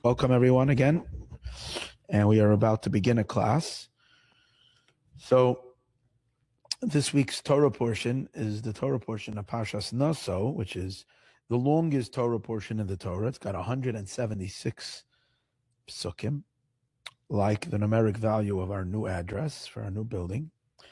Welcome everyone again, and we are about to begin a class. So this week's Torah portion is the Torah portion of Parshas Naso, which is the longest Torah portion in the Torah. It's got 176 psukim, like the numeric value of our new address for our new building.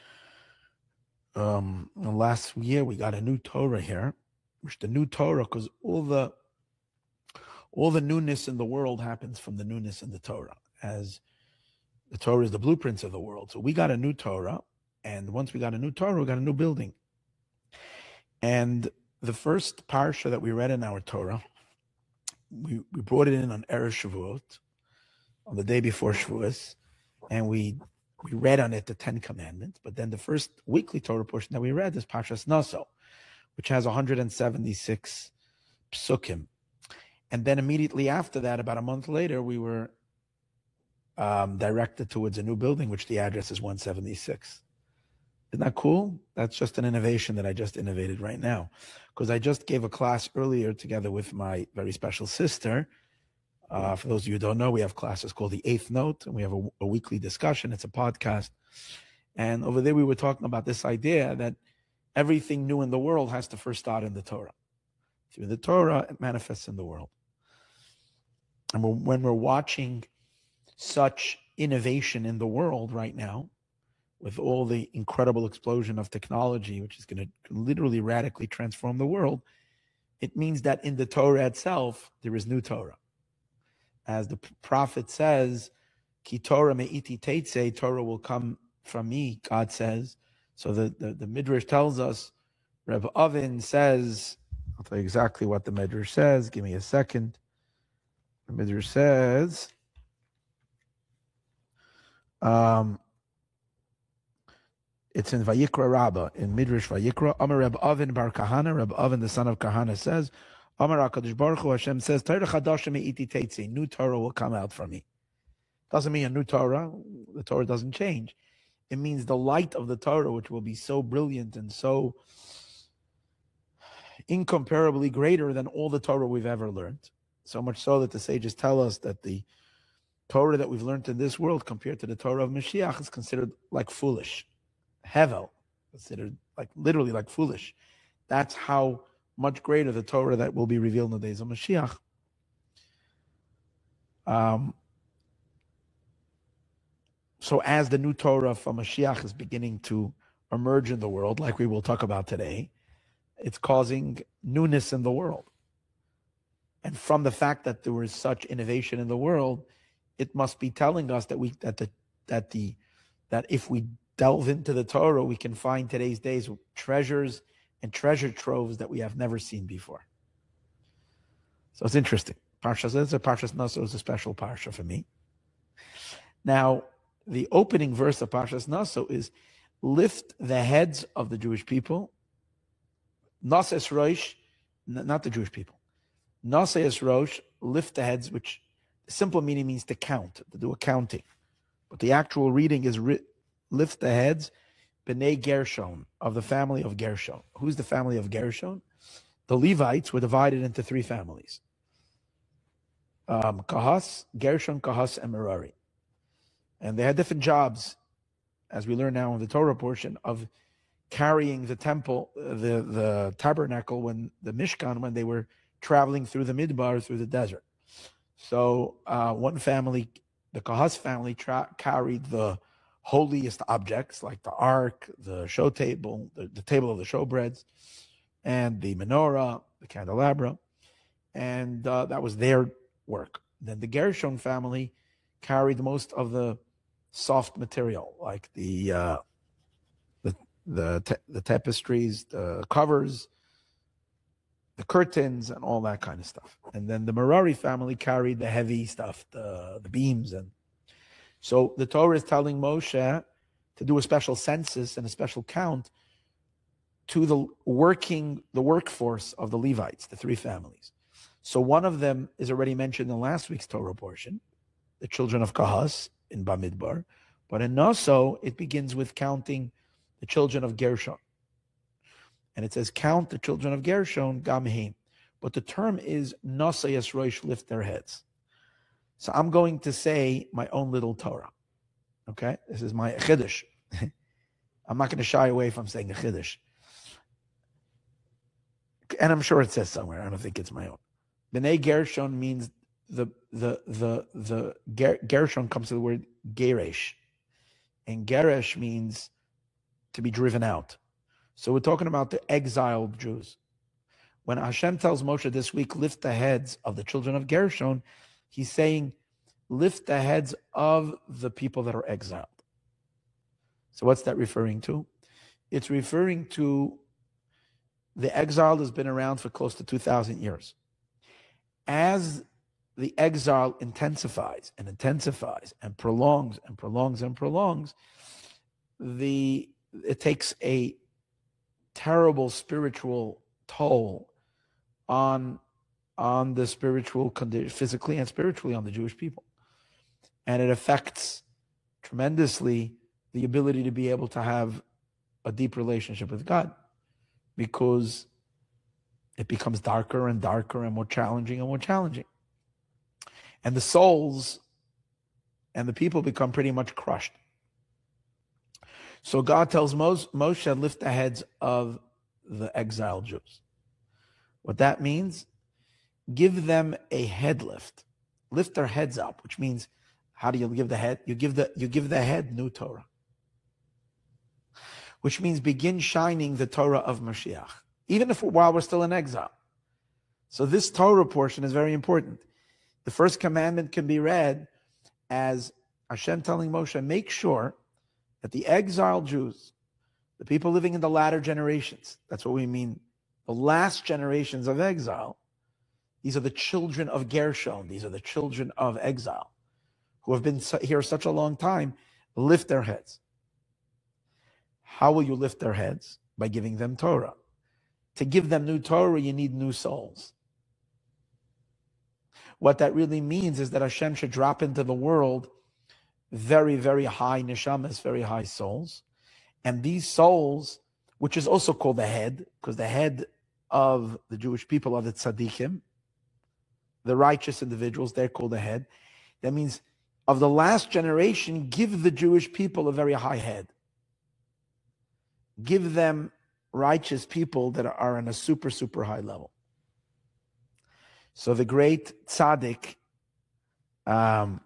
Last year we got a new Torah here, which the new Torah, because all the newness in the world happens from the newness in the Torah, as the Torah is the blueprints of the world. So we got a new Torah, and once we got a new Torah, we got a new building. And the first parsha that we read in our Torah, we brought it in on Erev Shavuot, on the day before Shavuos, and we read on it the 10 Commandments. But then the first weekly Torah portion that we read is Parshas Naso, which has 176 psukim. And then immediately after that, about a month later, we were directed towards a new building, which the address is 176. Isn't that cool? That's just an innovation that I just innovated right now. Because I just gave a class earlier together with my very special sister. For those of you who don't know, we have classes called The Eighth Note, and we have a weekly discussion. It's a podcast. And over there, we were talking about this idea that everything new in the world has to first start in the Torah. Through the Torah, it manifests in the world. And when we're watching such innovation in the world right now, with all the incredible explosion of technology, which is going to literally radically transform the world, it means that in the Torah itself, there is new Torah. As the prophet says, Ki Torah me'iti teitze, Torah will come from me, God says. So the Midrash tells us, Reb Avin says, I'll tell you exactly what the Midrash says. Give me a second. The Midrash says, it's in Vayikra Rabbah, in Midrash Vayikra. Amar Reb Avin bar Kahana, Reb Avin, the son of Kahana, says, Amar HaKadosh Baruch Hu, Hashem says, Torah chadasha me'iti teitze, new Torah will come out from me. Doesn't mean a new Torah. The Torah doesn't change. It means the light of the Torah, which will be so brilliant and so incomparably greater than all the Torah we've ever learned. So much so that the sages tell us that the Torah that we've learned in this world compared to the Torah of Mashiach is considered like foolish. Hevel, considered like literally like foolish. That's how much greater the Torah that will be revealed in the days of Mashiach. So as the new Torah from Mashiach is beginning to emerge in the world, like we will talk about today, it's causing newness in the world. And from the fact that there was such innovation in the world, it must be telling us that that if we delve into the Torah, we can find today's days treasures and treasure troves that we have never seen before. So it's interesting. Parshas Naso is a special parsha for me. Now, the opening verse of Parshas Naso is, lift the heads of the Jewish people. Nases Rosh, not the Jewish people. Nases Rosh, lift the heads, which the simple meaning means to count, to do a counting. But the actual reading is lift the heads, B'nai Gershon, of the family of Gershon. Who's the family of Gershon? The Levites were divided into three families. Kahas, Gershon, Kahas, and Merari. And they had different jobs, as we learn now in the Torah portion, of carrying the temple, the tabernacle, when the Mishkan, when they were traveling through the Midbar, through the desert. So one family, the Kahas family, carried the holiest objects, like the ark, the show table, the table of the showbreads, and the menorah, the candelabra. And that was their work. Then the Gershon family carried most of the soft material, like the tapestries, the covers, the curtains, and all that kind of stuff. And then the Merari family carried the heavy stuff, the beams. And so the Torah is telling Moshe to do a special census and a special count to the workforce of the Levites, the three families. So one of them is already mentioned in last week's Torah portion, the children of Kahas in Bamidbar. But in Naso, it begins with counting the children of Gershon. And it says, count the children of Gershon, Gamheim. But the term is Nasa Yisroish, lift their heads. So I'm going to say my own little Torah. Okay? This is my Chiddush. I'm not going to shy away from saying a Chiddush. And I'm sure it says somewhere. I don't think it's my own. B'nai Gershon means Gershon comes to the word Geresh. And Geresh means to be driven out. So we're talking about the exiled Jews. When Hashem tells Moshe this week, lift the heads of the children of Gershon, he's saying, lift the heads of the people that are exiled. So what's that referring to? It's referring to the exile has been around for close to 2,000 years. As the exile intensifies and intensifies and prolongs and prolongs and prolongs, it takes a terrible spiritual toll on the spiritual condition, physically and spiritually, on the Jewish people. And it affects tremendously the ability to be able to have a deep relationship with God, because it becomes darker and darker and more challenging and more challenging. And the souls and the people become pretty much crushed. So God tells Moshe, lift the heads of the exiled Jews. What that means, give them a head lift. Lift their heads up, which means, how do you give the head? You give the head new Torah. Which means begin shining the Torah of Mashiach, even while we're still in exile. So this Torah portion is very important. The first commandment can be read as Hashem telling Moshe, make sure that the exiled Jews, the people living in the latter generations, that's what we mean, the last generations of exile, these are the children of Gershon, these are the children of exile, who have been here such a long time, lift their heads. How will you lift their heads? By giving them Torah. To give them new Torah, you need new souls. What that really means is that Hashem should drop into the world very, very high neshamas, very high souls. And these souls, which is also called the head, because the head of the Jewish people are the tzaddikim, the righteous individuals, they're called the head. That means of the last generation, give the Jewish people a very high head. Give them righteous people that are on a super, super high level. So the great tzaddik, Rebunim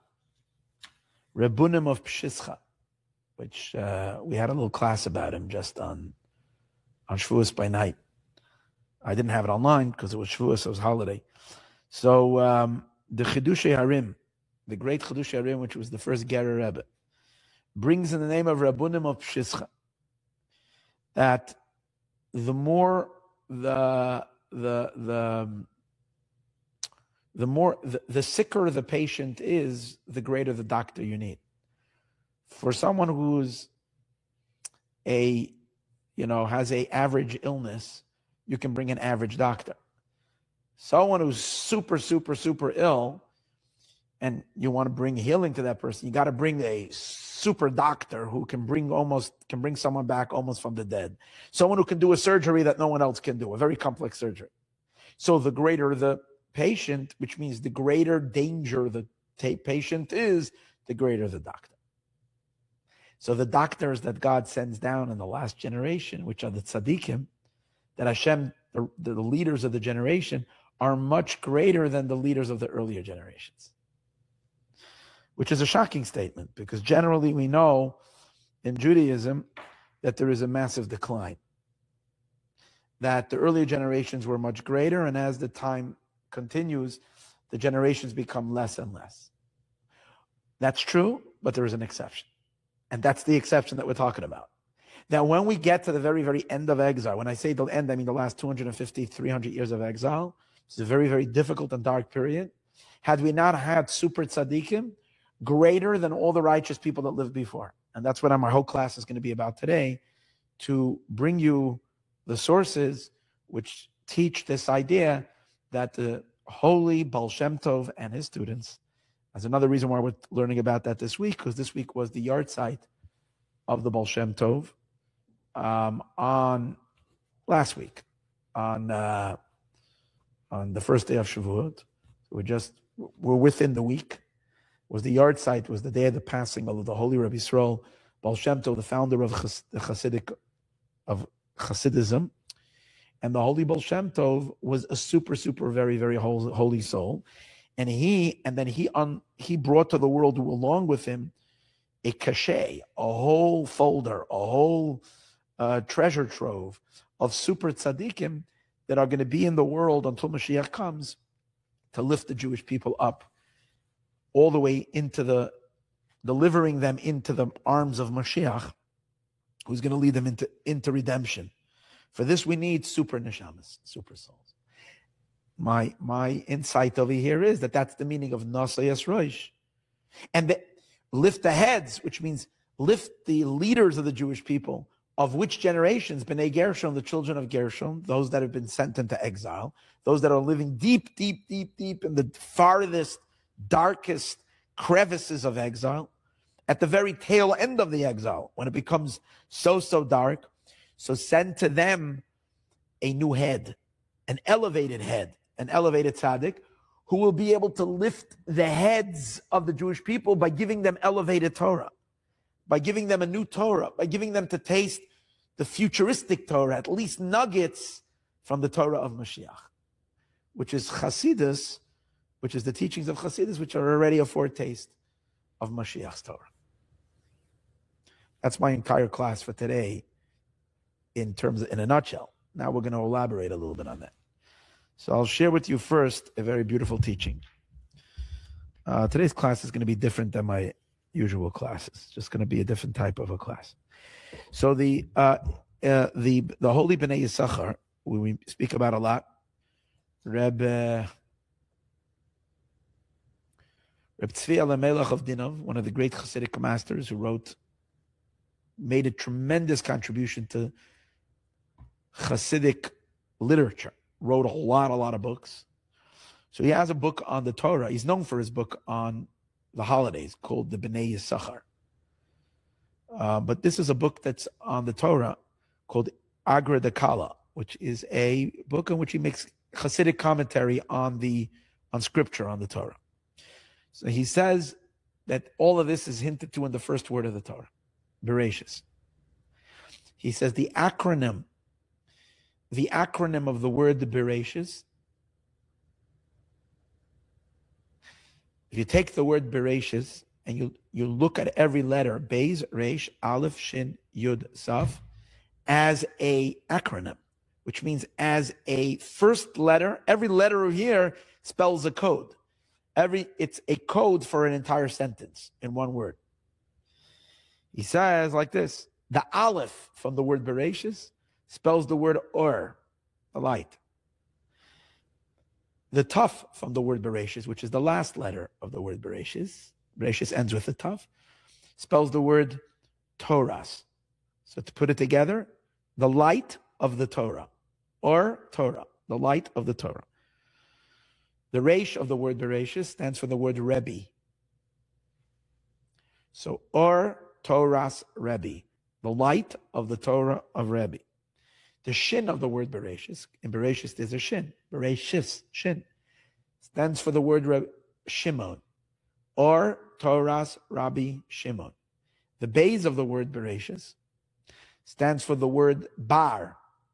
of Pshischa, which we had a little class about him just on Shavuos by night. I didn't have it online because it was Shavuos, it was holiday. So the Chidushei Harim, the great Chidushei Harim, which was the first Gerer Rebbe, brings in the name of Rebunim of Pshischa that the more the sicker the patient is, the greater the doctor you need. For someone who's has a average illness, you can bring an average doctor. Someone who's super, super, super ill, and you want to bring healing to that person, you got to bring a super doctor who can bring someone back almost from the dead. Someone who can do a surgery that no one else can do, a very complex surgery. So the greater the patient, which means the greater danger the patient is, the greater the doctor. So the doctors that God sends down in the last generation, which are the tzaddikim, that Hashem, the leaders of the generation, are much greater than the leaders of the earlier generations. Which is a shocking statement, because generally we know in Judaism that there is a massive decline. That the earlier generations were much greater, and as the time continues, the generations become less and less. That's true, but there is an exception. And that's the exception that we're talking about. Now, when we get to the very, very end of exile, when I say the end, I mean the last 250, 300 years of exile. It's a very, very difficult and dark period. Had we not had super tzaddikim, greater than all the righteous people that lived before. And that's what my whole class is going to be about today, to bring you the sources which teach this idea that the holy Baal Shem Tov and his students, that's another reason why we're learning about that this week, because this week was the yard site of the Baal Shem Tov on last week, on the first day of Shavuot. We're within the week. was the yard site, was the day of the passing of the holy Rabbi Yisrael Baal Shem Tov, the founder of Hasidism. And the holy Baal Shem Tov was a super, very, very holy soul. And he brought to the world along with him a cachet, a whole folder, a whole treasure trove of super tzaddikim that are going to be in the world until Mashiach comes to lift the Jewish people up all the way into delivering them into the arms of Mashiach, who's going to lead them into redemption. For this, we need super neshamas, super souls. My insight over here is that that's the meaning of Nasa Yisroish. And lift the heads, which means lift the leaders of the Jewish people. Of which generations? Bnei Gershon, the children of Gershon, those that have been sent into exile, those that are living deep in the farthest, darkest crevices of exile, at the very tail end of the exile, when it becomes so dark. So send to them a new head, an elevated tzaddik, who will be able to lift the heads of the Jewish people by giving them elevated Torah, by giving them a new Torah, by giving them to taste the futuristic Torah, at least nuggets from the Torah of Mashiach, which is Chassidus, which is the teachings of Chassidus, which are already a foretaste of Mashiach's Torah. That's my entire class for today in a nutshell. Now we're going to elaborate a little bit on that. So I'll share with you first a very beautiful teaching. Today's class is going to be different than my usual classes. It's just going to be a different type of a class. So the holy Bnei Yisachar, we speak about a lot. Reb Tzvi Elimelech of Dinov, one of the great Hasidic masters who made a tremendous contribution to Hasidic literature, wrote a lot of books. So he has a book on the Torah. He's known for his book on the holidays called the Bnei Yisachar. But this is a book that's on the Torah called Agra Dakala, which is a book in which he makes Hasidic commentary on scripture, on the Torah. So he says that all of this is hinted to in the first word of the Torah, Bereshis. He says the acronym of the word Bereshis, if you take the word Bereshis and you look at every letter, Beis, Reish, Aleph, Shin, Yud, Saf, as a acronym, which means as a first letter, every letter here spells a code. It's a code for an entire sentence in one word. He says like this: the Aleph from the word Bereshis spells the word Or, the light. The Taf from the word Bereshis, which is the last letter of the word Bereshis ends with a Taf, spells the word Toras. So to put it together, the light of the Torah, or Torah, the light of the Torah. The Reish of the word Bereshis stands for the word Rebbe. So Or Toras Rebbe, the light of the Torah of Rebbe. The Shin of the word Bereshis, in Bereshis there's a Shin, Bereshis, Shin, stands for the word Shimon, or Toras Rabbi Shimon. The Beis of the word Bereshis stands for the word Bar.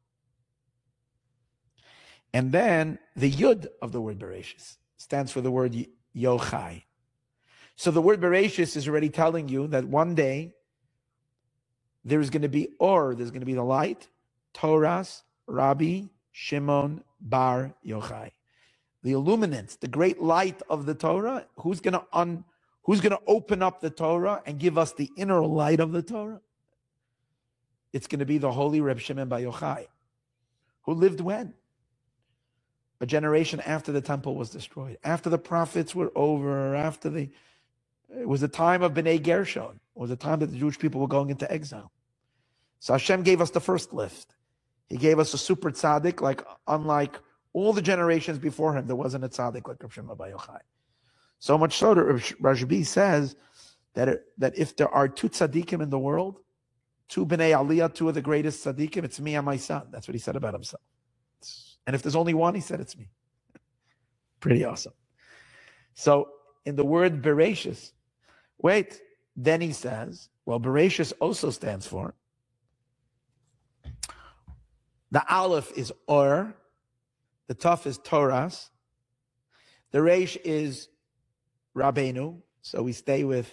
And then the Yud of the word Bereshis stands for the word Yochai. So the word Bereshis is already telling you that one day there is going to be there's going to be the light, Toras, Rabbi, Shimon, Bar, Yochai. The illuminants, the great light of the Torah, who's going to open up the Torah and give us the inner light of the Torah? It's going to be the holy Reb Shimon Bar Yochai, who lived when? A generation after the temple was destroyed, after the prophets were over, it was the time of Bnei Gershon. It was the time that the Jewish people were going into exile. So Hashem gave us the first lift. He gave us a super tzaddik, unlike all the generations before him, there wasn't a tzaddik like Reb Shimon Bar Yochai. So much so that Rashbi says that if there are two tzaddikim in the world, two Bnei Aliyah, two of the greatest tzaddikim, it's me and my son. That's what he said about himself. And if there's only one, he said it's me. Pretty awesome. So in the word Bereshis. Wait, then he says, well, Bereshis also stands for, the Aleph is Or, the Taf is Toras, the Reish is Rabbeinu, so we stay with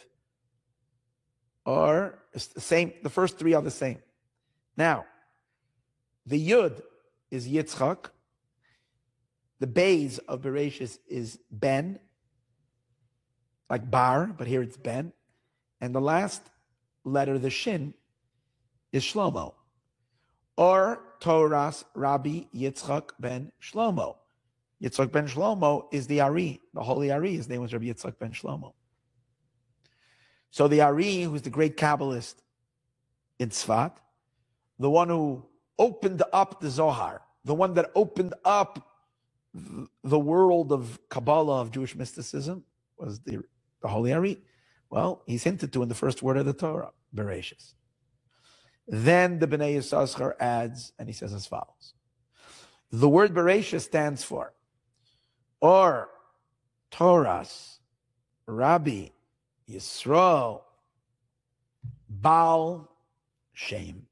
Or, it's the same, the first three are the same. Now, the Yud is Yitzchak, the Beis of Bereshis is Ben, like Bar, but here it's Ben, and the last letter, the Shin, is Shlomo. Or Toras Rabbi Yitzchak ben Shlomo. Yitzchak ben Shlomo is the Ari, the holy Ari. His name was Rabbi Yitzchak ben Shlomo. So the Ari, who's the great Kabbalist in Tzfat, the one who opened up the Zohar, the one that opened up the world of Kabbalah, of Jewish mysticism, was the holy Ari. Well, he's hinted to in the first word of the Torah, Bereshis. Then the Bnei Yissaschar adds, and he says as follows. The word Bereshis stands for Or, Toras, Rabbi, Yisrael, Baal, Shem.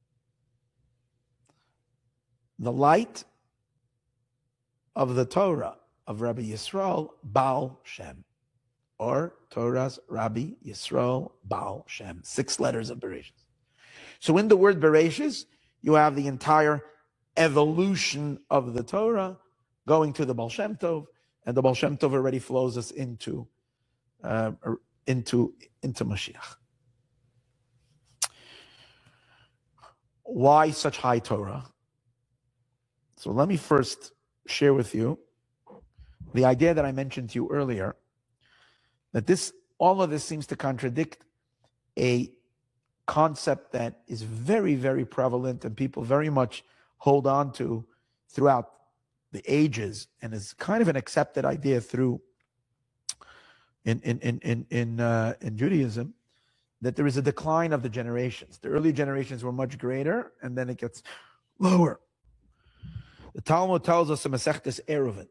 The light of the Torah of Rabbi Yisrael, Baal, Shem. Or, Toras, Rabbi, Yisrael, Baal, Shem. 6 letters of Bereshis. So in the word Bereshis, you have the entire evolution of the Torah going to the Baal Shem Tov, and the Baal Shem Tov already flows us into Mashiach. Why such high Torah? So let me first share with you the idea that I mentioned to you earlier, that all of this seems to contradict a concept that is very, very prevalent and people very much hold on to throughout the ages, and is kind of an accepted idea in Judaism, that there is a decline of the generations. The early generations were much greater, and then it gets lower. The Talmud tells us in Masechtas Eruvin.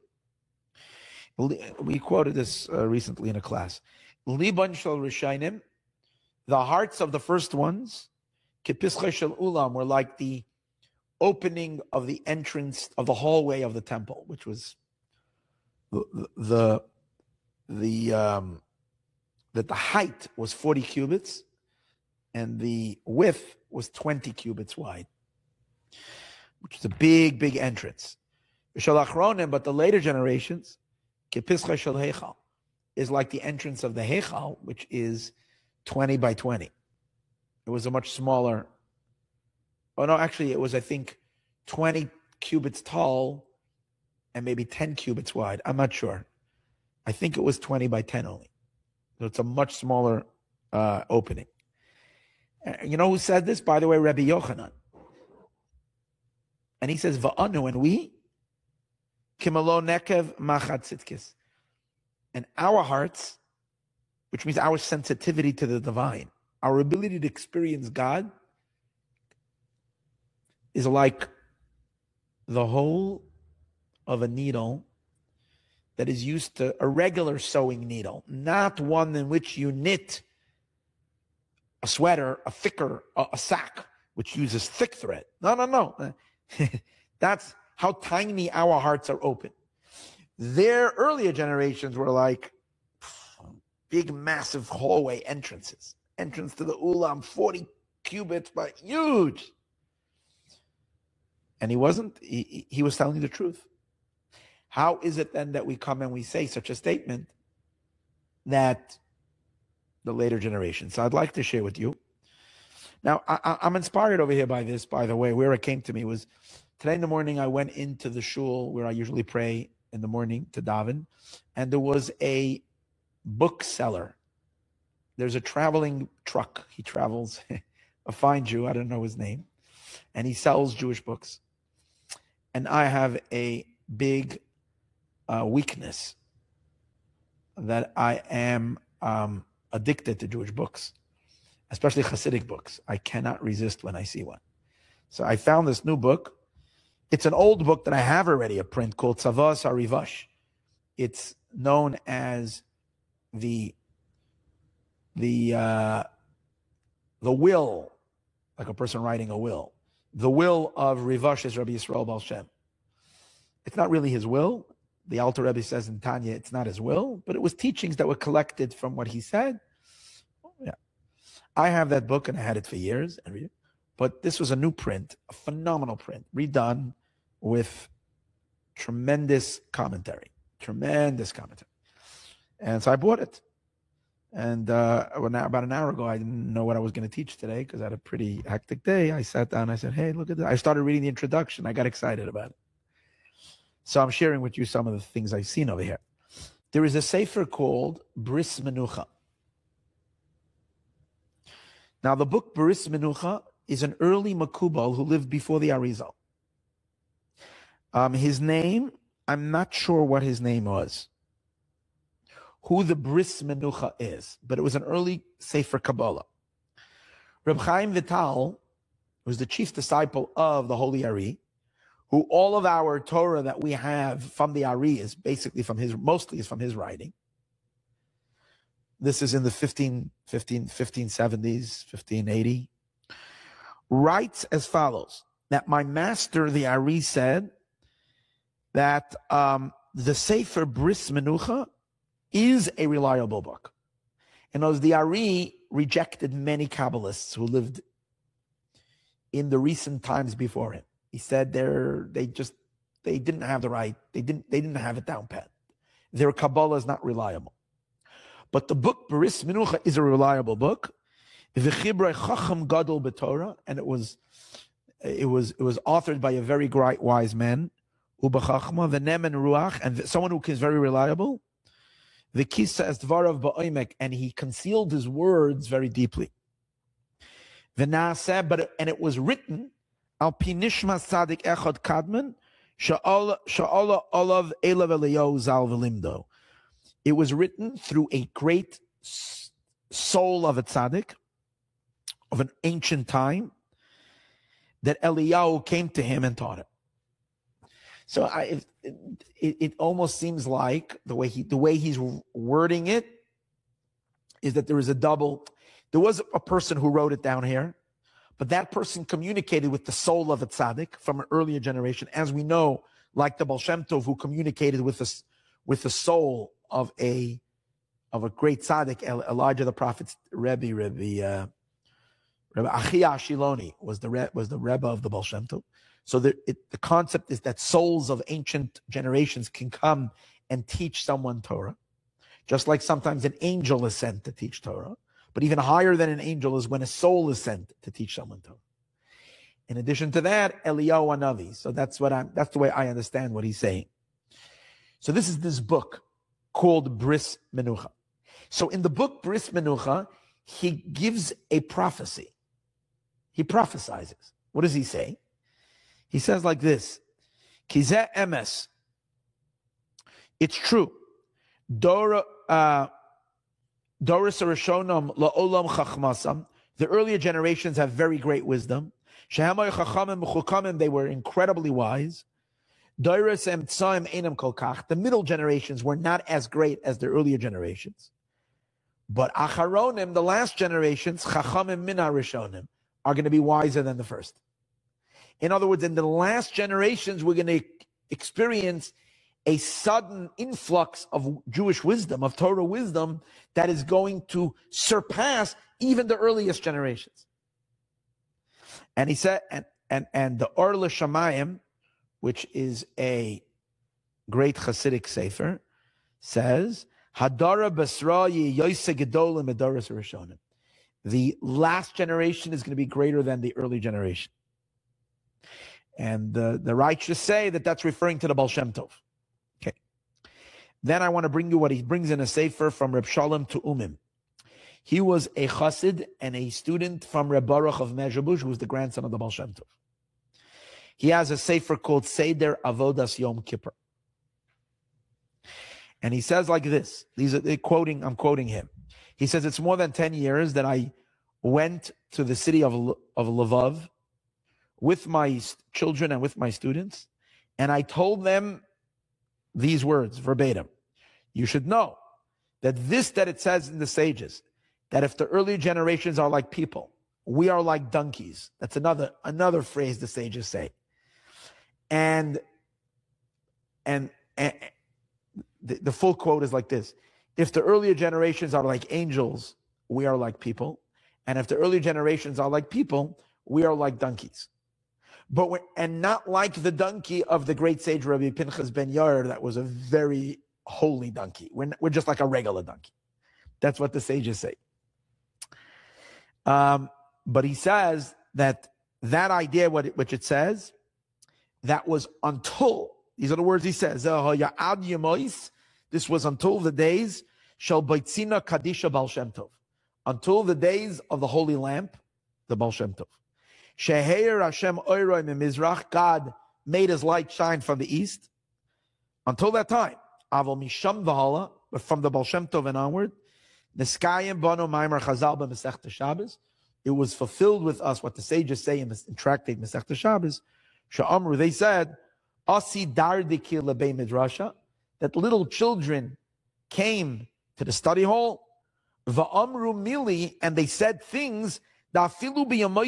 We quoted this recently in a class. Liban shel Rishainim, the hearts of the first ones, Kepischa shel Ulam, were like the opening of the entrance of the hallway of the temple, which was that the height was 40 cubits and the width was 20 cubits wide, which is a big, big entrance. But the later generations, Kepischa shel Heichal, is like the entrance of the Heichal, which is 20 by 20. It was a much smaller. Oh no, actually it was, I think, 20 cubits tall and maybe 10 cubits wide. I'm not sure. I think it was 20 by 10 only. So it's a much smaller opening. You know who said this? By the way, Rabbi Yochanan. And he says, Va'anu, and we, Kimalo Nekev Machat Tzidkis. And our hearts, which means our sensitivity to the divine, our ability to experience God, is like the hole of a needle that is used to a regular sewing needle, not one in which you knit a sweater, a sack, which uses thick thread. No. That's how tiny our hearts are open. Their earlier generations were like big, massive hallway entrances. Entrance to the Ulam, 40 cubits, but huge. And he was telling the truth. How is it then that we come and we say such a statement that the later generations? So I'd like to share with you. Now, I'm inspired over here by this, by the way. Where it came to me was today in the morning, I went into the shul where I usually pray in the morning to daven, and there was a bookseller. There's a traveling truck. He travels, a fine Jew, I don't know his name, and he sells Jewish books. And I have a big weakness that I am addicted to Jewish books, especially Hasidic books. I cannot resist when I see one. So I found this new book. It's an old book that I have already, a print called Tzavos HaRivash. It's known as the will, like a person writing a will, the will of Rivash is Rabbi Yisrael Baal Shem. It's not really his will. The Alter Rebbe says in Tanya, it's not his will, but it was teachings that were collected from what he said. Yeah, I have that book and I had it for years. But this was a new print, a phenomenal print, redone with tremendous commentary. And so I bought it. And about an hour ago, I didn't know what I was going to teach today because I had a pretty hectic day. I sat down, I said, hey, look at that. I started reading the introduction. I got excited about it. So I'm sharing with you some of the things I've seen over here. There is a sefer called Bris Menucha. Now, the book Bris Menucha is an early Makubal who lived before the Arizal. His name, I'm not sure what his name was, who the Bris Menucha is, but it was an early Sefer Kabbalah. Reb Chaim Vital was the chief disciple of the Holy Ari, who all of our Torah that we have from the Ari is basically mostly from his writing. This is in the 1570s, 1580. Writes as follows, that my master, the Ari, said that the Sefer Bris Menucha is a reliable book. And as the Ari rejected many Kabbalists who lived in the recent times before him. He said they didn't have the right, they didn't have it down pat. Their Kabbalah is not reliable. But the book Bris Menucha is a reliable book. V'chibrei Chacham Gadol b'Torah, and it was authored by a very great wise man, Ubachachma, v'Nemen Ruach, and someone who is very reliable. V'kisa es dvarav ba'omek, and he concealed his words very deeply. V'naseh, and it was written al pi nishmas tzadik echad kadman sha'ala olav elav Eliyahu zal v'limdo. It was written through a great soul of a tzaddik of an ancient time that Eliyahu came to him and taught him. So it almost seems like the way he's wording it is that there is a double. There was a person who wrote it down here, but that person communicated with the soul of a tzaddik from an earlier generation, as we know, like the Baal Shem Tov, who communicated with the soul of a great tzaddik, Elijah the prophet's Rebbe Achia Shiloni was the Rebbe of the Baal Shem Tov. So the concept is that souls of ancient generations can come and teach someone Torah, just like sometimes an angel is sent to teach Torah. But even higher than an angel is when a soul is sent to teach someone Torah. In addition to that, Eliyahu Hanavi. So that's the way I understand what he's saying. So this is this book called Bris Menucha. So in the book Bris Menucha, he gives a prophecy. He prophesizes. What does he say? He says like this, Kizeh emes. It's true. Doris Rishonim la'olam chachmasam. The earlier generations have very great wisdom. Shehamay chachamim mechukamim. They were incredibly wise. Doris emtsaim einam kolkach. The middle generations were not as great as the earlier generations. But acharonim, the last generations, chachamim min harishonim, are going to be wiser than the first. In other words, in the last generations, we're going to experience a sudden influx of Jewish wisdom, of Torah wisdom, that is going to surpass even the earliest generations. And he said, and the Or L'Shamayim, which is a great Hasidic sefer, says, Hadara Basra Yoyse Gedolim Medoros Rishonim. The last generation is going to be greater than the early generation. And the righteous say that that's referring to the Baal Shem Tov. Okay. Then I want to bring you what he brings in a sefer from Reb Shalom to Umim. He was a chassid and a student from Reb Baruch of Mezhebush, who was the grandson of the Baal Shem Tov. He has a sefer called Seder Avodas Yom Kippur. And he says like this, I'm quoting him. He says, it's more than 10 years that I went to the city of Lvov with my children and with my students, and I told them these words verbatim. You should know that it says in the sages, that if the earlier generations are like people, we are like donkeys. That's another phrase the sages say. And the full quote is like this: if the earlier generations are like angels, we are like people. And if the earlier generations are like people, we are like donkeys. And not like the donkey of the great sage Rabbi Pinchas ben Yair, that was a very holy donkey. We're just like a regular donkey. That's what the sages say. But he says that idea, which it says, that was until, these are the words he says, this was until the days, shel baitzina kadisha Baal Shem Tov, until the days of the holy lamp, the Baal Shem Tov. Sheheir Hashem oiroi mimizrach, God made his light shine from the east. Until that time, aval misham v'hala, but from the Baal Shem Tov and onward, niskayim bano maimer chazal b'Masechta Shabbos, it was fulfilled with us what the sages say in tractate Masechta Shabbos. Sha'amru, they said, asi dardiki lebei midrasha, that little children came to the study hall, va'amru mili, and they said things, even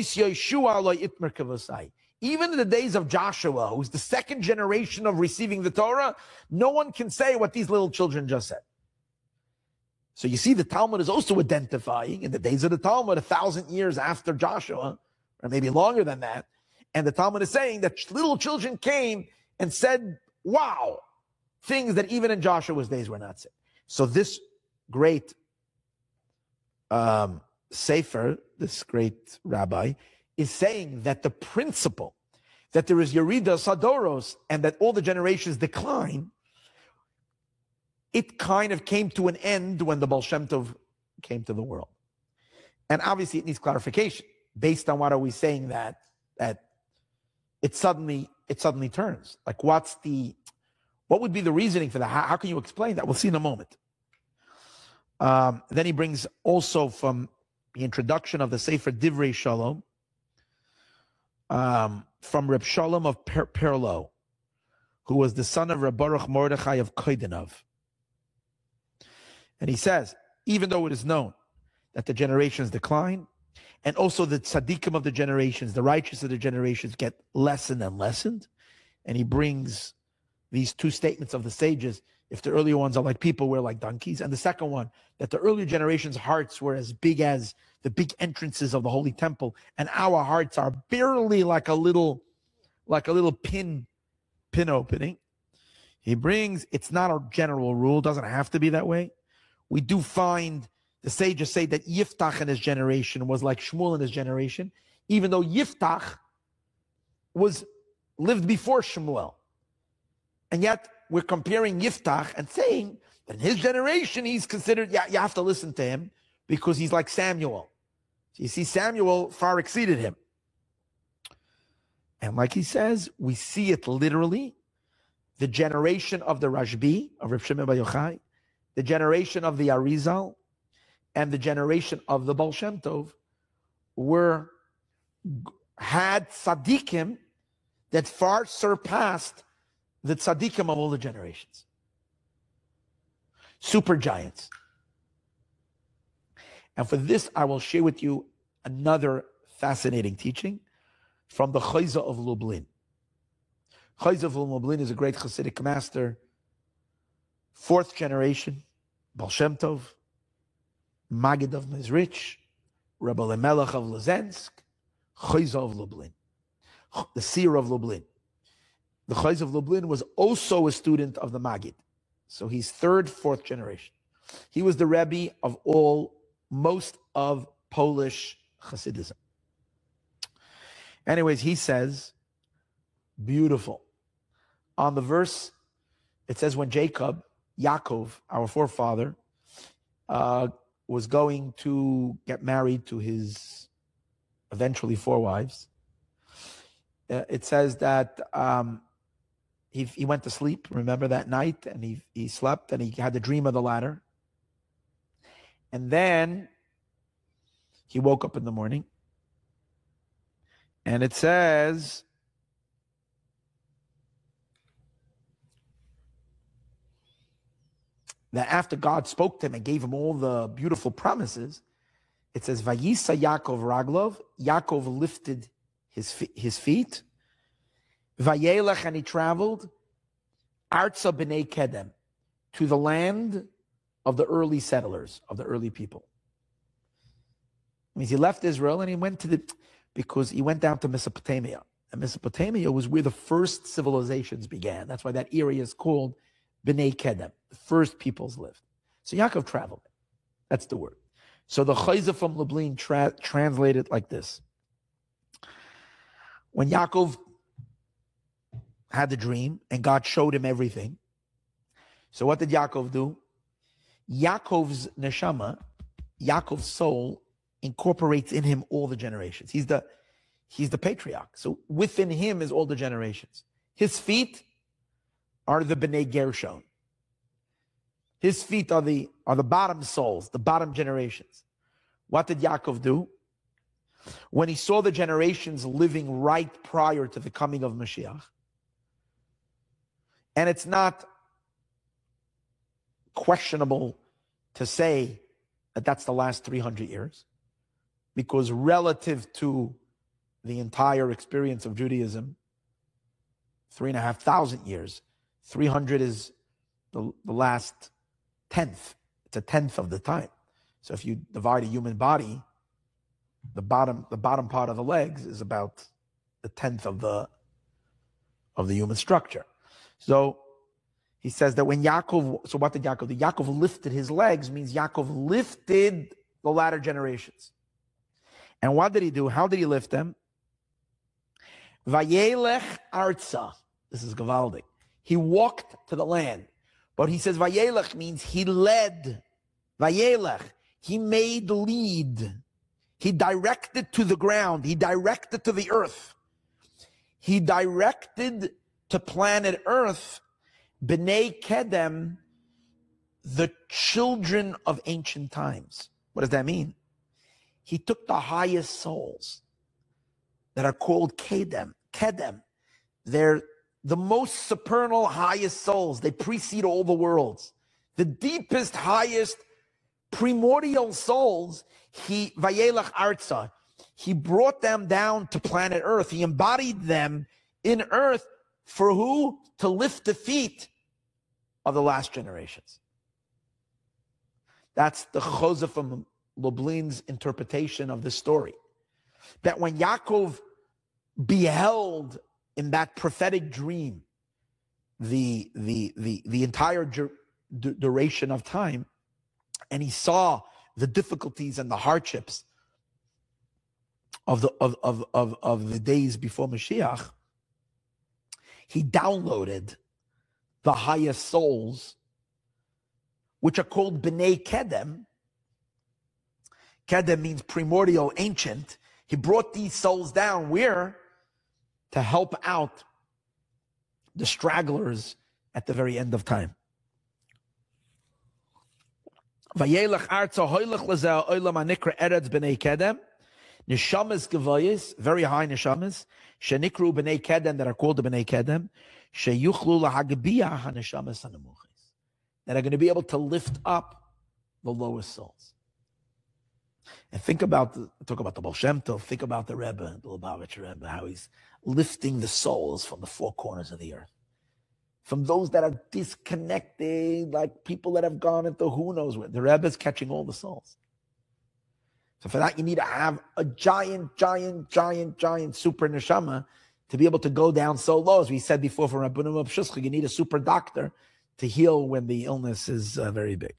in the days of Joshua, who's the second generation of receiving the Torah, no one can say what these little children just said. So you see, the Talmud is also identifying in the days of the Talmud, 1,000 years after Joshua, or maybe longer than that, and the Talmud is saying that little children came and said, wow, things that even in Joshua's days were not said. So this great Sefer, this great rabbi, is saying that the principle that there is Yerida Sadoros and that all the generations decline, it kind of came to an end when the Baal Shem Tov came to the world. And obviously it needs clarification. Based on what are we saying that it suddenly turns? Like what would be the reasoning for that? How can you explain that? We'll see in a moment. Then he brings also from the introduction of the Sefer Divrei Shalom, from Reb Shalom of Perlo, who was the son of Reb Baruch Mordechai of Koidenov. And he says, even though it is known that the generations decline, and also the tzaddikim of the generations, the righteous of the generations, get lessened and lessened, and he brings these two statements of the sages: if the earlier ones are like people, we're like donkeys. And the second one, that the earlier generations' hearts were as big as the big entrances of the Holy Temple, and our hearts are barely like a little pin opening. He brings, it's not a general rule, doesn't have to be that way. We do find the sages say that Yiftach in his generation was like Shmuel in his generation, even though Yiftach lived before Shmuel. And yet we're comparing Yiftach and saying that in his generation he's considered, you have to listen to him because he's like Samuel. So you see, Samuel far exceeded him. And like he says, we see it literally. The generation of the Rashbi, of Reb Shimon Bar Yochai, the generation of the Arizal, and the generation of the Baal Shem Tov had tzaddikim that far surpassed the tzaddikim of all the generations. Super giants. And for this, I will share with you another fascinating teaching from the Chayza of Lublin. Chayza of Lublin is a great Hasidic master, 4th generation, Baal Shem Tov, Magid of Mezrich, Rebbe Lemelech of Lezensk, Chayza of Lublin, the seer of Lublin. The Chayza of Lublin was also a student of the Magid. So he's 3rd, 4th generation. He was the Rebbe of most of Polish Hasidism. Anyways, he says, beautiful. On the verse, it says when Yaakov, our forefather, was going to get married to his eventually 4 wives, it says that he went to sleep, remember that night, and he slept, and he had the dream of the ladder. And then he woke up in the morning, and it says, that after God spoke to him and gave him all the beautiful promises, it says, Vayisa Yaakov Raglov, Yaakov lifted his feet, Vayelech, and he traveled, Arza B'nai Kedem, to the land of the early settlers, of the early people. It means he left Israel and he went because he went down to Mesopotamia. And Mesopotamia was where the first civilizations began. That's why that area is called B'nai Kedem. The first peoples lived. So Yaakov traveled. That's the word. So the Chayza from Lublin translated like this. When Yaakov had the dream and God showed him everything, so what did Yaakov do? Yaakov's neshama, Yaakov's soul, incorporates in him all the generations. He's the patriarch. So within him is all the generations. His feet are the B'nai Gershon. His feet are the bottom souls, the bottom generations. What did Yaakov do? When he saw the generations living right prior to the coming of Mashiach, and it's not questionable to say that that's the last 300 years, because relative to the entire experience of Judaism, 3,500 years, 300 is the last tenth. It's a tenth of the time. So if you divide a human body, the bottom part of the legs is about the tenth of the human structure. So he says that when Yaakov, so what did Yaakov do? Yaakov lifted his legs, means Yaakov lifted the latter generations. And what did he do? How did he lift them? Vayelech arza. This is Gavaldik. He walked to the land. But he says Vayelech means he led. Vayelech. He made the lead. He directed to the ground. He directed to the earth. He directed to planet Earth, B'nai Kedem, the children of ancient times. What does that mean? He took the highest souls that are called Kedem. Kedem. They're the most supernal, highest souls. They precede all the worlds. The deepest, highest, primordial souls, Vayelach Arza, he brought them down to planet Earth. He embodied them in Earth for who? To lift the feet of the last generations. That's the Chozeh from Lublin's interpretation of this story. That when Yaakov beheld in that prophetic dream the entire duration of time, and he saw the difficulties and the hardships of the days before Mashiach, he downloaded the highest souls, which are called B'nai Kedem. Kedem means primordial, ancient. He brought these souls down where? To help out the stragglers at the very end of time. Vayelech arza hoylech lezeh olam hanikra eretz b'nei kedem. Neshamas gevayis, very high neshamas, shenikru b'nei kedem, that are called the b'nei kedem, sheyuchlu lahagbiya haneshamas hanemuchis, that are going to be able to lift up the lowest souls. And talk about the Baal Shem Tov, think about the Rebbe, the Lubavitcher Rebbe, how he's lifting the souls from the four corners of the earth. From those that are disconnected, like people that have gone into who knows where. The Rebbe is catching all the souls. So for that, you need to have a giant super neshama to be able to go down so low. As we said before from Rabbeinu Rav Shuscha, you need a super doctor to heal when the illness is very big.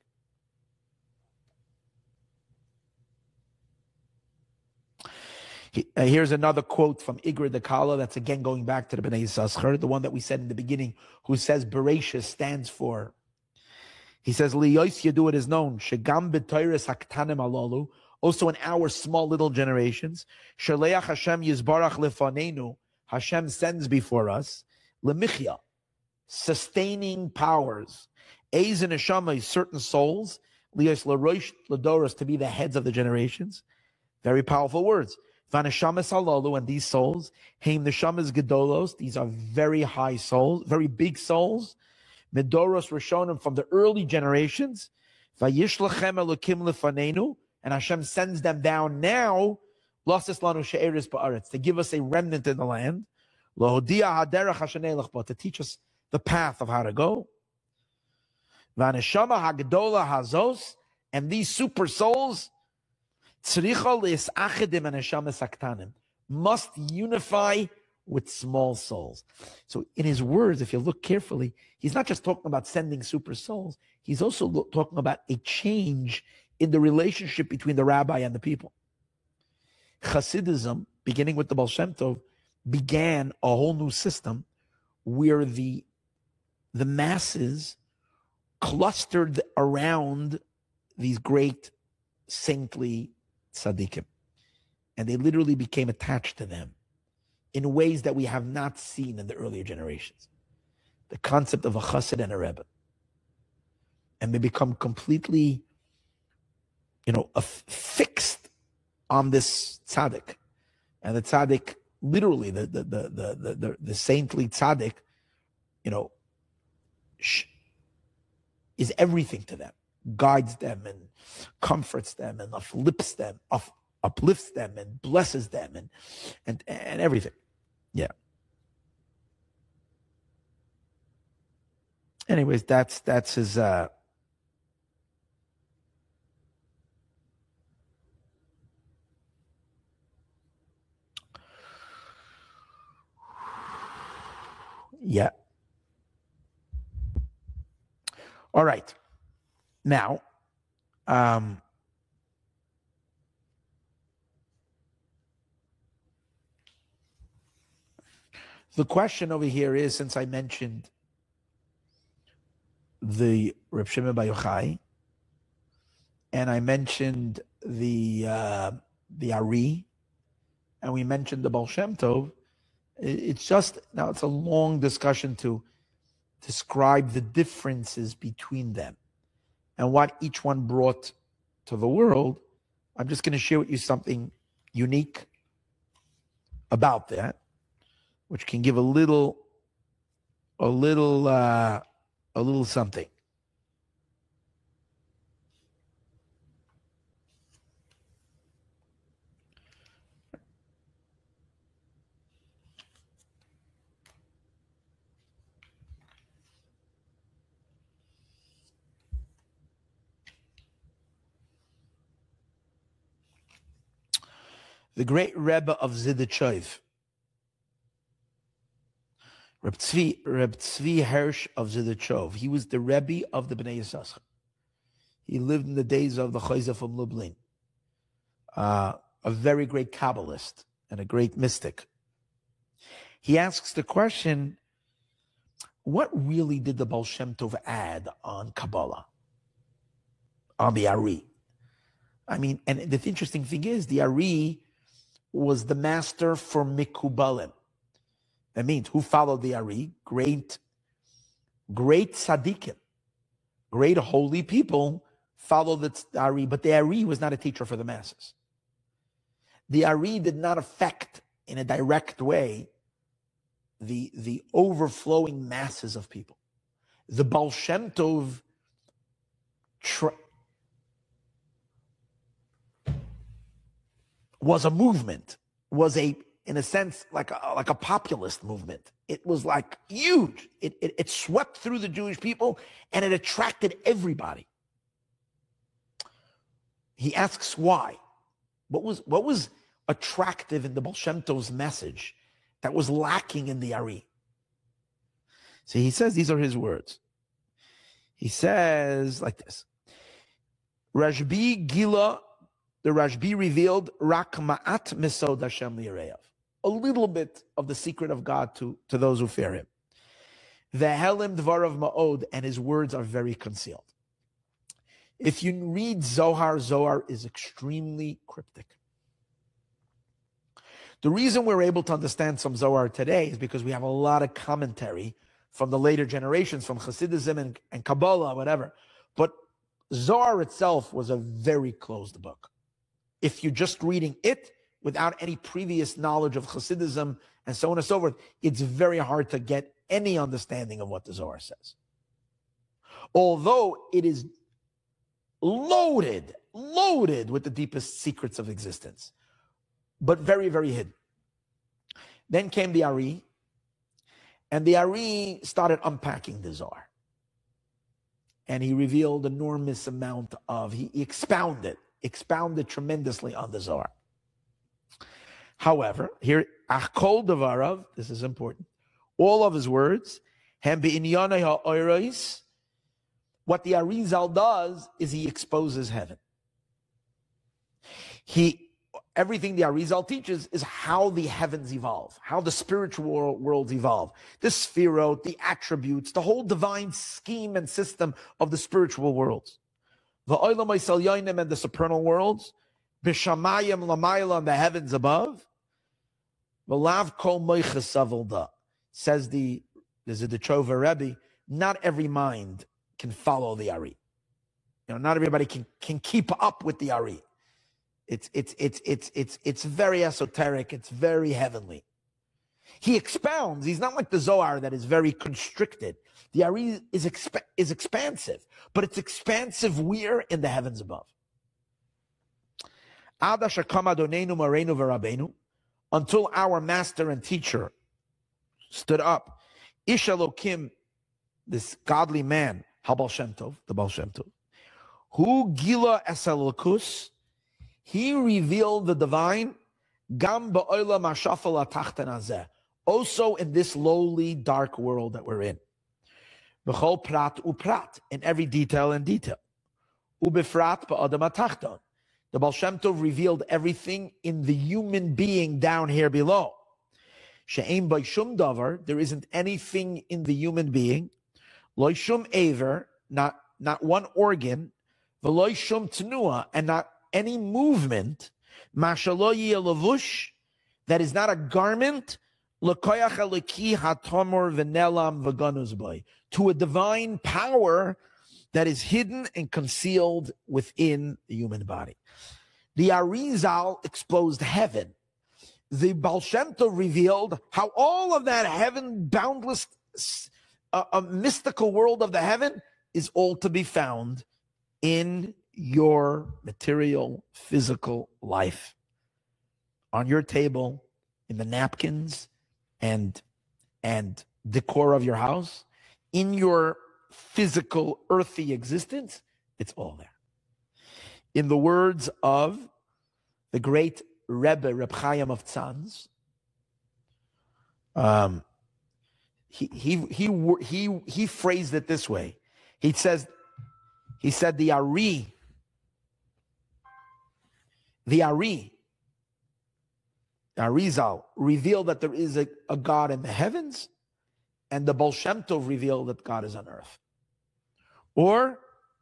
Here's another quote from Iger de Kala. That's again going back to the Bnei Yissaschar, the one that we said in the beginning, who says Bereshis stands for. He says, Liyos Yadu, it is known, Shegam b'toyres haktanim alalu, also in our small little generations, Shaleach Hashem Yizbarach lefanenu, Hashem sends before us, lemichya, sustaining powers, Eiz and Neshama, certain souls, Liyos Larosh Ladoros, to be the heads of the generations. Very powerful words. Vaneshamas halalu, and these souls, Heim neshamas gedolos, these are very high souls, very big souls. Medoros Rishonim, from the early generations. Vayishlachem Elokim lefanenu, and Hashem sends them down now, Lasis lanu she'eris ba'aretz, to give us a remnant in the land, Lohodia haderech hashanelach ba, to teach us the path of how to go. Vaneshama hagdola hazos, and these super souls, tzricha le'is'achedim aneshama saktanim, must unify with small souls. So in his words, if you look carefully, he's not just talking about sending super souls, he's also talking about a change in the relationship between the rabbi and the people. Hasidism, beginning with the Baal Shem Tov, began a whole new system where the masses clustered around these great saintly tzaddikim. And they literally became attached to them in ways that we have not seen in the earlier generations. The concept of a chassid and a rebbe. And they become completely, fixed on this tzaddik. And the tzaddik, literally, the saintly tzaddik, is everything to them, guides them and comforts them and uplifts them and blesses them and everything. Yeah. Anyways, that's his yeah. All right. Now, the question over here is, since I mentioned the Reb Shimon Bar Yochai, and I mentioned the Ari, and we mentioned the Baal Shem Tov, it's a long discussion to describe the differences between them and what each one brought to the world. I'm just going to share with you something unique about that, which can give a little something. The great Rebbe of Zidichov, Reb Tzvi Hirsch of Zidichov, he was the Rebbe of the Bnei Yissaschar. He lived in the days of the Chayza from Lublin, a very great Kabbalist and a great mystic. He asks the question, what really did the Baal Shem Tov add on Kabbalah, on the Ari? I mean, and the interesting thing is, the Ari was the master for Mikubalim. That means who followed the Ari? Great tzaddikim, great holy people followed the Ari, but the Ari was not a teacher for the masses. The Ari did not affect in a direct way the overflowing masses of people. The Baal Shem Tov was a movement, was in a sense, like a populist movement. It was like huge. It swept through the Jewish people and it attracted everybody. He asks why. What was attractive in the Baal Shem Tov's message that was lacking in the Ari? So he says, these are his words. He says like this: Rashbi Gila, the Rashbi revealed Rak Ma'at Misod Hashem Li'Reyav, a little bit of the secret of God to those who fear him. The Helim Dvarav Ma'od, and his words are very concealed. If you read Zohar, Zohar is extremely cryptic. The reason we're able to understand some Zohar today is because we have a lot of commentary from the later generations, from Hasidism and Kabbalah, whatever. But Zohar itself was a very closed book. If you're just reading it without any previous knowledge of Hasidism and so on and so forth, it's very hard to get any understanding of what the Zohar says. although it is loaded with the deepest secrets of existence, but very, very hidden. Then came the Ari, and the Ari started unpacking the Zohar. And he revealed enormous amount of, he expounded tremendously on the Zohar. However, here, Achol Devarav, this is important, all of his words, what the Arizal does is he exposes heaven. Everything the Arizal teaches is how the heavens evolve, how the spiritual worlds evolve, the sphirot, the attributes, the whole divine scheme and system of the spiritual worlds. The Olam Yisrael and the supernal worlds, B'shamayim Lamayla and the heavens above. V'lav kol moiches savalda, says there's a Dechova Rebbe, not every mind can follow the Ari. Not everybody can keep up with the Ari. It's very esoteric. It's very heavenly. He expounds. He's not like the Zohar that is very constricted. The Ari is expansive, but it's expansive where? In the heavens above. Until our master and teacher stood up, Ish Elokim, this godly man, Habal Shem Tov, the Baal Shem Tov, Hu Gila Es Elokus, he revealed the divine, Gam Ba'olam HaShafal HaTachtan Hazeh, also in this lowly, dark world that we're in. B'chol Prat Uprat, in every detail and detail. Ubefrat Ba'adam HaTachton. The Baal Shem Tov revealed everything in the human being down here below. She'ein by shum davar, there isn't anything in the human being. Lo shum aver, not one organ. V'lo shum tnua, and not any movement. Mashalo lavush, that is not a garment. L'koyach eliki hatomor v'nelam v'ganuz boy, to a divine power that is hidden and concealed within the human body. The Arizal exposed heaven. The Baal Shem Tov revealed how all of that heaven, boundless, a mystical world of the heaven, is all to be found in your material, physical life. On your table, in the napkins and decor of your house, in your physical, earthy existence, it's all there. In the words of the great Rebbe, Reb Chaim of Tzanz, he phrased it this way. He said the Arizal revealed that there is a God in the heavens, and the Baal Shem Tov revealed that God is on earth. Or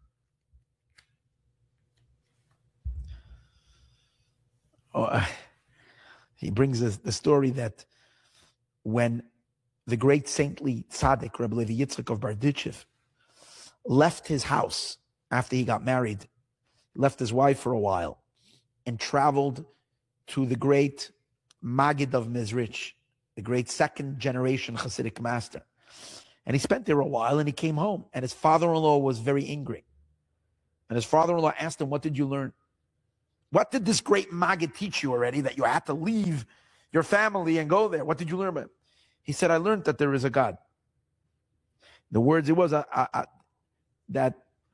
he brings us the story that when the great saintly tzaddik, Reb Levi Yitzchak of Berditchev, left his house after he got married, left his wife for a while, and traveled to the great Maggid of Mezrich, the great second generation Hasidic master. And he spent there a while, and he came home, and his father-in-law was very angry. And his father-in-law asked him, what did you learn? What did this great Maggid teach you already, that you had to leave your family and go there? What did you learn about it? He said, I learned that there is a God. The words it was that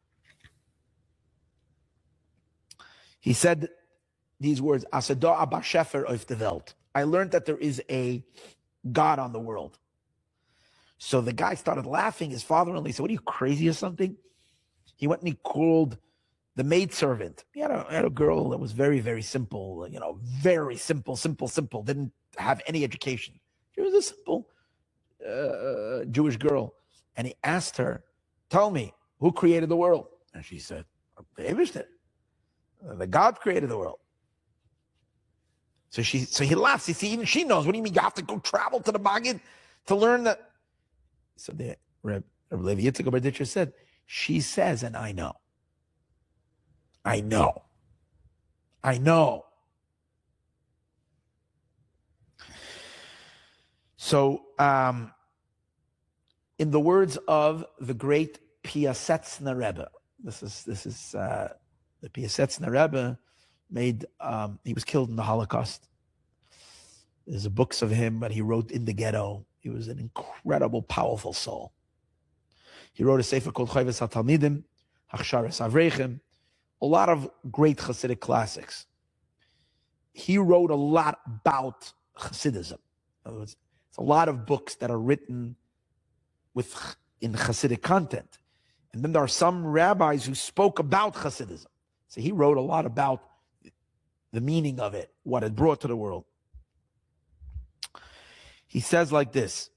he said these words, Asada Abba Shefer of the Welt. I learned that there is a God on the world. So the guy started laughing. His father-in-law, he said, what are you, crazy or something? He went and he called the maidservant. He had a girl that was very, very simple, very simple, didn't have any education. She was a simple Jewish girl. And he asked her, tell me, who created the world? And she said, the God created the world. So he laughs. You see, even she knows. What do you mean you have to go travel to the Maggid to learn that? So the Reb Levi Yitzchak of Berditchev said, she says, and I know. I know. So, in the words of the great Piasetzner Rebbe. This is the Piasetzner Rebbe made. He was killed in the Holocaust. There's books of him, but he wrote in the ghetto. He was an incredible, powerful soul. He wrote a sefer called Chayves HaTalmidim, Hachsharas Avreichim, a lot of great Hasidic classics. He wrote a lot about Hasidism. It's a lot of books that are written in Hasidic content. And then there are some rabbis who spoke about Hasidism. So he wrote a lot about the meaning of it, what it brought to the world. He says like this: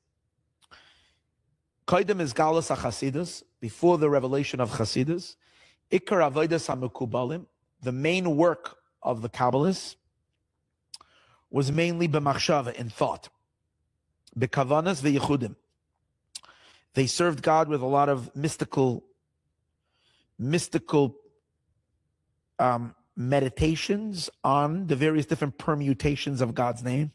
Koydem is Galus HaChasidus, before the revelation of Chasidus, Ikar Avodas HaMekubalim, the main work of the Kabbalists was mainly b'machshava, in thought. B'kavanas v'yichudim. They served God with a lot of mystical meditations on the various different permutations of God's name.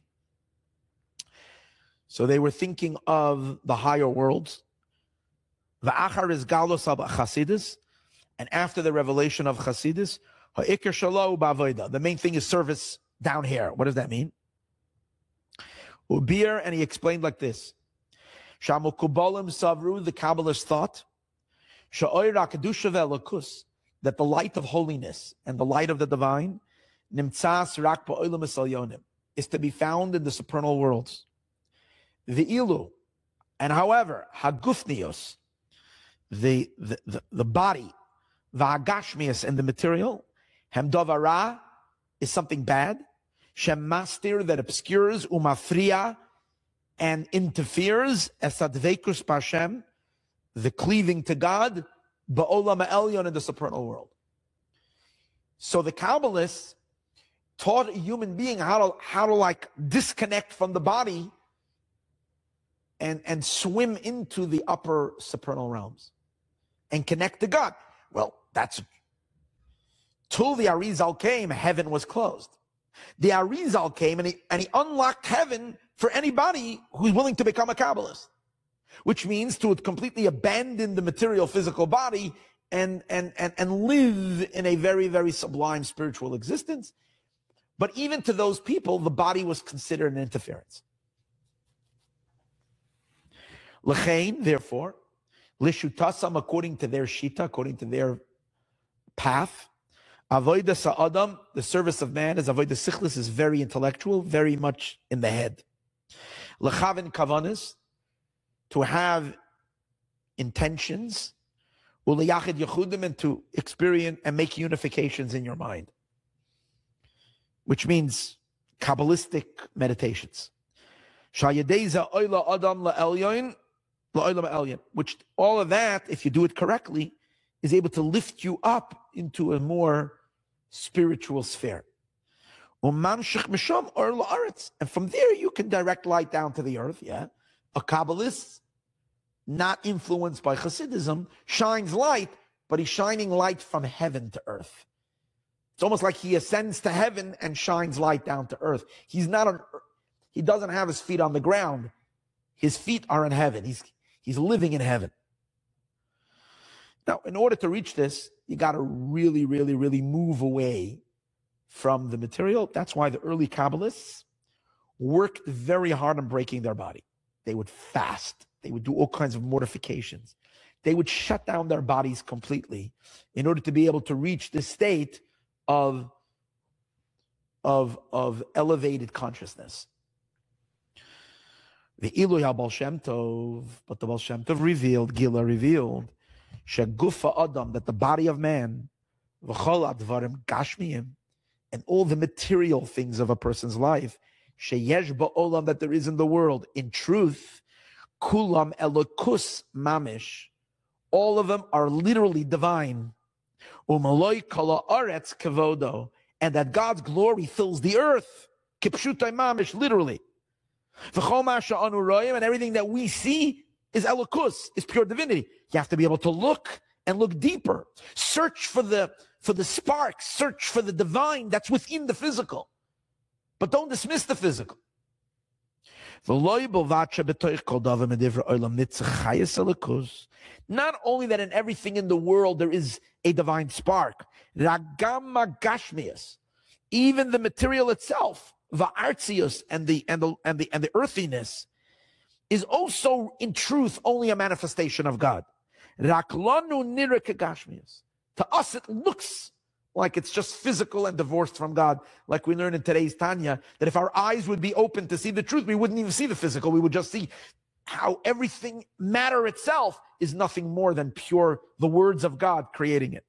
So they were thinking of the higher worlds. V'achar is galos Chasidus, and after the revelation of Chasidus, ha'ikar shalo ba'avoda. The main thing is service down here. What does that mean? Ubir, and he explained like this: Shamukubalim savru, the Kabbalists thought, sha'oira kedusha ve'elokus, that the light of holiness and the light of the divine, nimtzas rak ba'olam esalyonim, is to be found in the supernal worlds. V'ilu, and however, hagufnios, the body, v'agashmias, and the material, hemdavara, is something bad, shemastir, that obscures, umafriya, and interferes, esadvekus b'Hashem, the cleaving to God, ba'olam ha'elyon, in the supernal world. So the Kabbalists taught a human being how to like disconnect from the body and swim into the upper supernal realms and connect to God. Well, that's till the Arizal came, heaven was closed. The Arizal came and he unlocked heaven for anybody who's willing to become a Kabbalist, which means to completely abandon the material physical body and live in a very, very sublime spiritual existence. But even to those people, the body was considered an interference. L'chein, therefore, lishutasam, according to their shita, according to their path, avodah sa'adam, the service of man, is avodah sichlis, is very intellectual, very much in the head. L'chavin kavanis, to have intentions, u'liyachid yechudim, and to experience and make unifications in your mind, which means Kabbalistic meditations. Shayadeza oila adam la'elyon, which all of that, if you do it correctly, is able to lift you up into a more spiritual sphere. And from there you can direct light down to the earth. Yeah, a Kabbalist, not influenced by Hasidism, shines light, but he's shining light from heaven to earth. It's almost like he ascends to heaven and shines light down to earth. He doesn't have his feet on the ground. His feet are in heaven. He's living in heaven. Now, in order to reach this, you got to really, really, really move away from the material. That's why the early Kabbalists worked very hard on breaking their body. They would fast. They would do all kinds of mortifications. They would shut down their bodies completely in order to be able to reach this state of elevated consciousness. The Iluy Baal Shem Tov, but the Baal Shem Tov revealed, Gila revealed, Shegufa Adam, that the body of man, V'chol advarim gashmiyim, and all the material things of a person's life, Sheyesh ba'olam, that there is in the world, in truth, Kulam elokus mamish, all of them are literally divine. Umaloi kala aretz kevodo, and that God's glory fills the earth, kipshutai mamish, literally. And everything that we see is elokus, is pure divinity. You have to be able to look and look deeper. Search for the sparks, search for the divine that's within the physical. But don't dismiss the physical. Not only that in everything in the world there is a divine spark, even the material itself, the artzius and the earthiness, is also in truth only a manifestation of God. To us it looks like it's just physical and divorced from God, like we learn in today's Tanya, that if our eyes would be open to see the truth, we wouldn't even see the physical, we would just see how everything, matter itself, is nothing more than pure, the words of God creating it.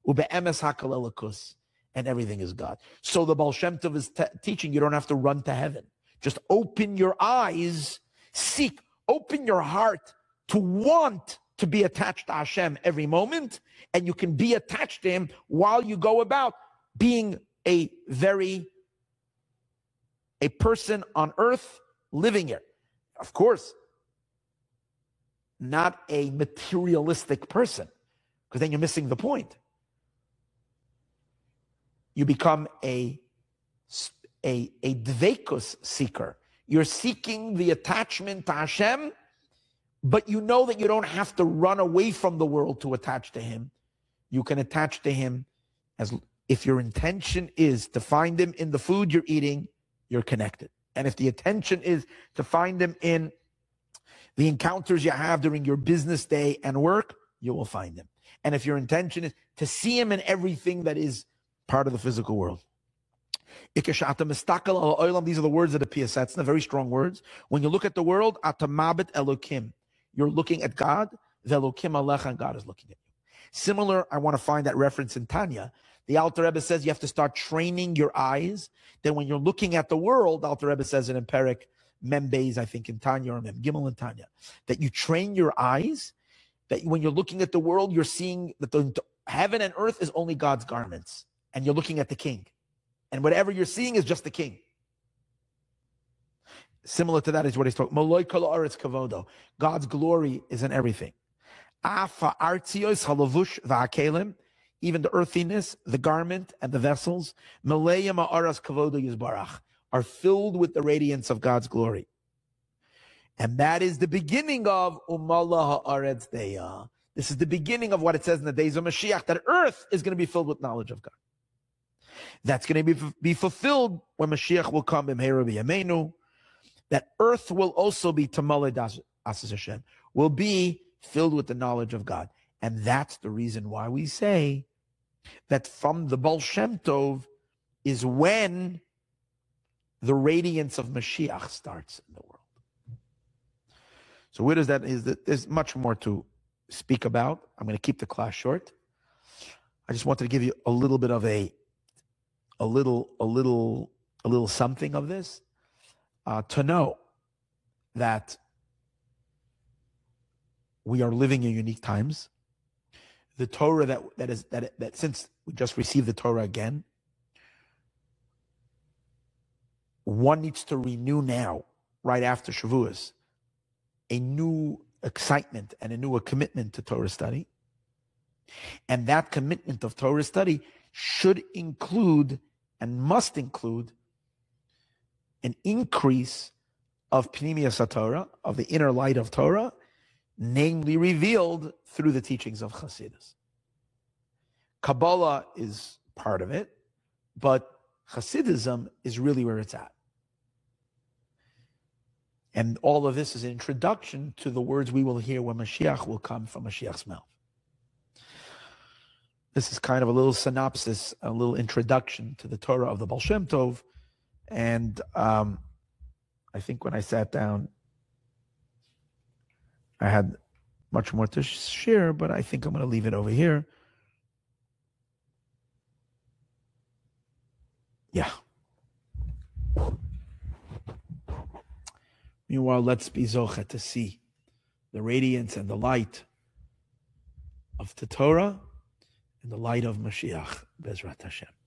And everything is God. So the Baal Shem Tov is teaching you don't have to run to heaven. Just open your eyes, seek, open your heart to want to be attached to Hashem every moment, and you can be attached to Him while you go about being a person on earth living here. Of course, not a materialistic person, because then you're missing the point. You become a dveikus seeker. You're seeking the attachment to Hashem, but you know that you don't have to run away from the world to attach to Him. You can attach to Him as if your intention is to find Him in the food you're eating, you're connected. And if the intention is to find Him in the encounters you have during your business day and work, you will find Him. And if your intention is to see Him in everything that is part of the physical world. These are the words of the Piyas Setzna, very strong words. When you look at the world, atamabet elokim, you're looking at God, velokim alecha, and God is looking at you. Similar, I want to find that reference in Tanya. The Alter Rebbe says you have to start training your eyes. Then when you're looking at the world, Alter Rebbe says it in Perek Mem Beis, I think in Tanya, or Mem Gimel in Tanya, that you train your eyes, that when you're looking at the world, you're seeing that the heaven and earth is only God's garments, and you're looking at the King. And whatever you're seeing is just the King. Similar to that is what he's talking. Maloi kol haaretz kavodo. God's glory is in everything. Afa artzios halavush va'akelim, even the earthiness, the garment, and the vessels, malei ma'aras kavodo yizbarach, are filled with the radiance of God's glory. And that is the beginning of Umala haaretz deya. This is the beginning of what it says in the days of Mashiach, that earth is going to be filled with knowledge of God. That's going to be fulfilled when Mashiach will come in Meira b'yameinu. That earth will also be Tamalei Asas Hashem, will be filled with the knowledge of God. And that's the reason why we say that from the Baal Shem Tov is when the radiance of Mashiach starts in the world. So where does that is that there's much more to speak about. I'm going to keep the class short. I just wanted to give you a little bit of a little something of this, to know that we are living in unique times. The Torah that since we just received the Torah again, one needs to renew now, right after Shavuos, a new excitement and a new commitment to Torah study. And that commitment of Torah study should include and must include an increase of Pnimiyas HaTorah, of the inner light of Torah, namely revealed through the teachings of Chassidus. Kabbalah is part of it, but Hasidism is really where it's at. And all of this is an introduction to the words we will hear when Mashiach will come from Mashiach's mouth. This is kind of a little synopsis, a little introduction to the Torah of the Baal Shem Tov. And I think when I sat down, I had much more to share, but I think I'm going to leave it over here. Yeah. Meanwhile, let's be zocheh to see the radiance and the light of the Torah and the light of Mashiach, Bezrat Hashem.